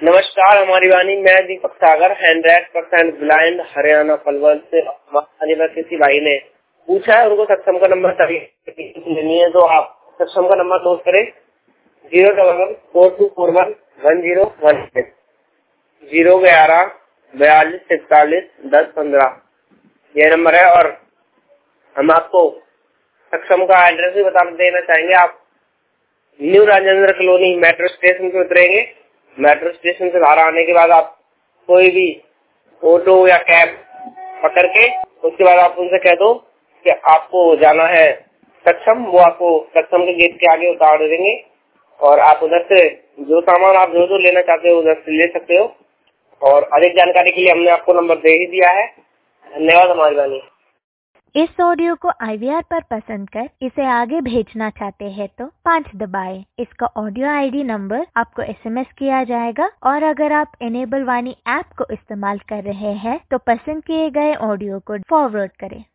नमस्कार, हमारी वाणी। मैं दीपक सागर, 100% ब्लाइंड, हरियाणा पलवल से। किसी भाई ने पूछा है, उनको सक्षम का नंबर लेनी है, तो आप सक्षम का नंबर नोट करें। 044211016 01142411015 ये नंबर है। और हम आपको सक्षम का एड्रेस भी बता देना चाहेंगे। आप new Rajendra colony metro station पे उतरेंगे। मेट्रो स्टेशन से बाहर आने के बाद आप कोई भी ऑटो या कैब पकड़ के उसके बाद आप उनसे कह दो कि आपको जाना है सक्षम। वो आपको सक्षम के गेट के आगे उतार देंगे और आप उधर से जो सामान आप जो लेना चाहते हो उधर से ले सकते हो। और अधिक जानकारी के लिए हमने आपको नंबर दे ही दिया है। धन्यवाद हमारी वाणी। इस ऑडियो को IVR पर पसंद कर इसे आगे भेजना चाहते हैं तो 5 दबाएं। इसका ऑडियो ID नंबर आपको SMS किया जाएगा। और अगर आप इनेबल वाणी ऐप को इस्तेमाल कर रहे हैं तो पसंद किए गए ऑडियो को फॉरवर्ड करें।